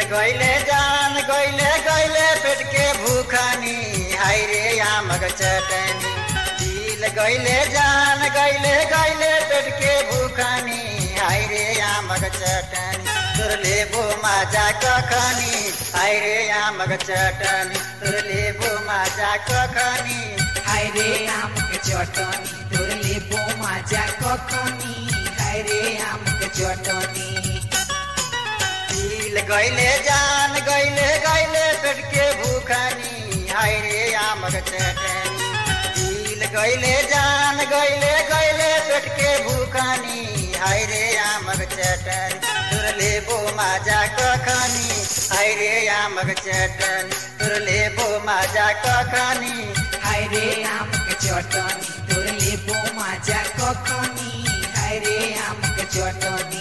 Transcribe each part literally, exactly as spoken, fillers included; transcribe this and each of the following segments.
गईले जान गईले गईले पेट के भूखनी हाय रे आमक चटनी दिल गईले जान गईले गईले पेट के भूखनी हाय रे आमक चटनी तोर लेबो माजा कखनी हाय रे आमक चटनी तोर लेबो माजा कखनी हाय रे आमक चटनी तोर लेबो माजा कखनी हाय रे आमक चटनी दिल गईले जान गईले गईले पेट के भूखनी हाय रे आमक चटनी दिल गईले जान गईले गईले पेट के भूखनी हाय रे आमक चटनी तोर लेबो माजा कखनी हाय रे आमक चटनी तोर लेबो माजा कखनी हाय रे आमक चटनी तोर लेबो माजा कखनी हाय रे आमक चटनी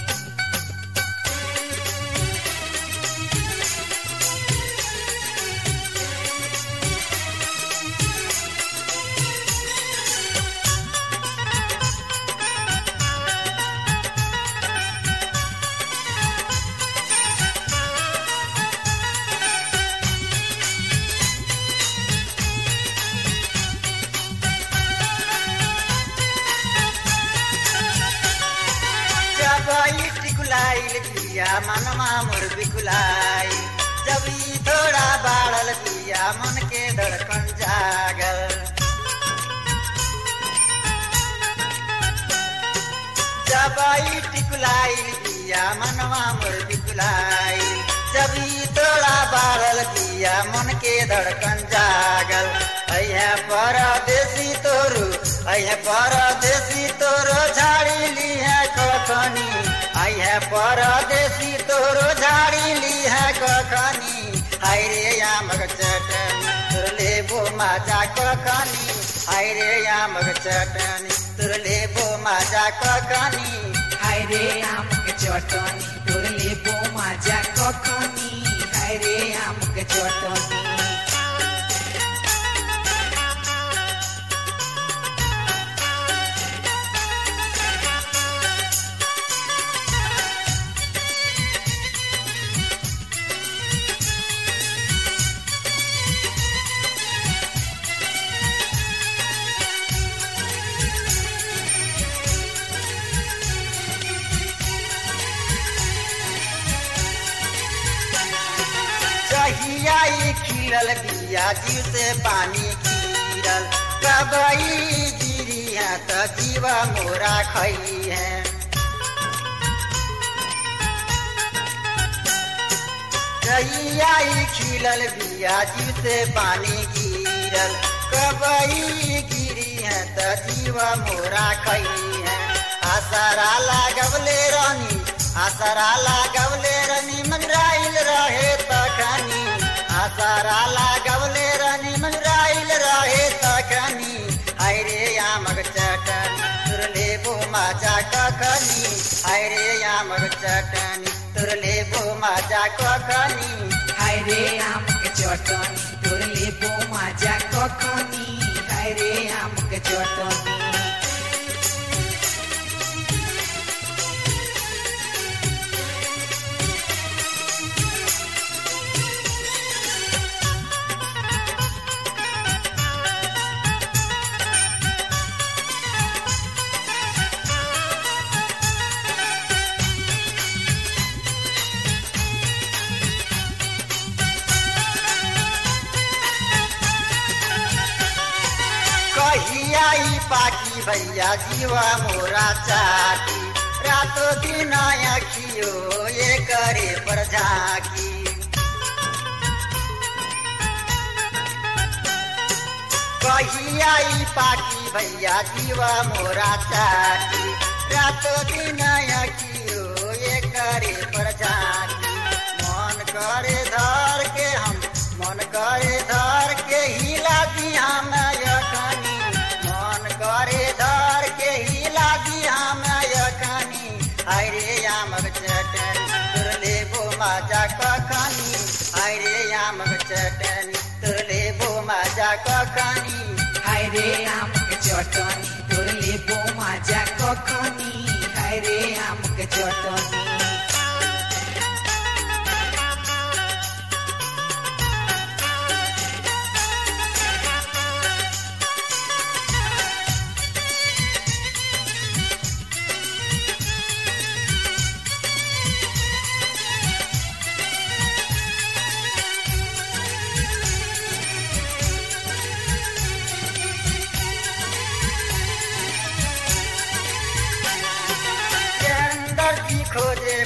टिकुलाइल पिया मनमा मोर बिकुलाई जब ई थोड़ा बाढ़ल पिया मन के धड़कन जागल जब ई टिकुलाइल पिया मनमा मोर बिकुलाई जब ई थोड़ा बाढ़ल पिया मन के धड़कन जागल अहे परदेसी तोरू अहे परदेसी तोरो झाड़ी ली है कखनी अहे परदेसी तोरो झाड़ी ली है कखनी हाय रे आमक चटनी तोर लेबो माजा कखनी हाय रे आमक चटनी तोर लेबो माजा कखनी हाय रे आमक चटनी तोर लेबो माजा कखनी हाय रे आमक चटनी कहिया खिलल बिया जीव से पानी गिरल कबई गिरी है तो जीवा मोरा खई है कहिया खिलल बिया जीव से पानी गिरल कबई गिरी है तो जीवा मोरा खई है आसरा लागवले रानी आसरा लागवले रानी मंगराइल रहे तखनी आसरा लागवले रानी मंगराइल रहे तखनी हाय रे आमक चटनी तोर लेबो माजा कखनी हाय रे आमक चटनी तोर लेबो माजा कखनी हाय रे आमक चटनी तोर लेबो माजा कखनी हाय रे आमक चटनी कहिया पाकी भैया जीवा मोरा चाटी रातो दिन अखियो ये करे पर झाकी कहिया पाकी भैया जीवा मोरा चाटी रातो दिन अखियो ये करे पर झाकी मन करे धर के हम मन करे धर के हिला दिया मैं यखनी मन करे धर के हिला दिया मैं यखनी हाय रे आमक चटनी तोर लेबो माजा कखनी हाय रे आमक चटनी तोर लेबो माजा कखनी हाय रे आमक चटनी तोर लेबो माजा कखनी हाय रे आमक चटनी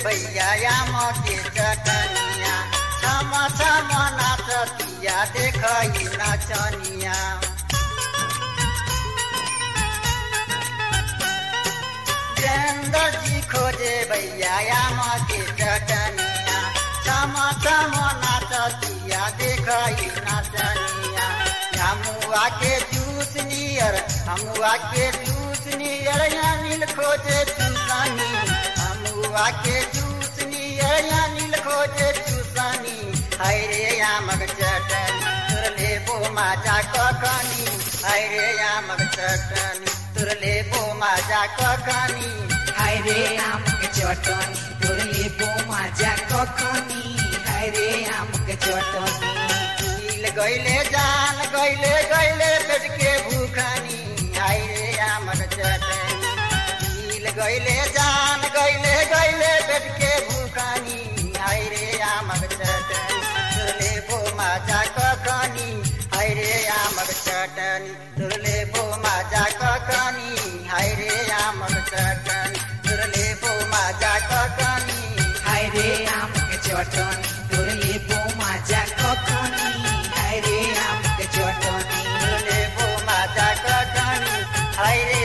भैया आम के चटनिया छम छम नाचतिया देखई नाचनिया जितेंद्र जी खोजे भैया आम के चटनिया छम छम नाचतिया देखई नाचनिया हमुआ के जूस नियर हमुआ के जूस नियर अनिल खोजे चूसनी हमुआ के जूस नियर अनिल खोजे चूसनी हाय रे आमक चटनी तुर लेबो माजा कखनी हाय रे आमक चटनी तुर लेबो माजा कखनी हाय रे आम के चटनी तुर लेबो माजा कखनी हाय रे आम के चटनी गैले जान गैले गैले पेट के भूखनी हाय रे आमक चटनी गैले जान गैले गैले पेट के भूखनी हाय रे आमक चटनी तुर लेबो माजा कखनी हाय रे आमक चटनी तुर लेबो माजा कखनी हाय रे आमक चटनी तुर लेबो माजा कखनी हाय रे आम के चटनी तुर लेबो माजा कखनी हाय रे आम के चटनी तुर लेबो माजा कखनी हाय रे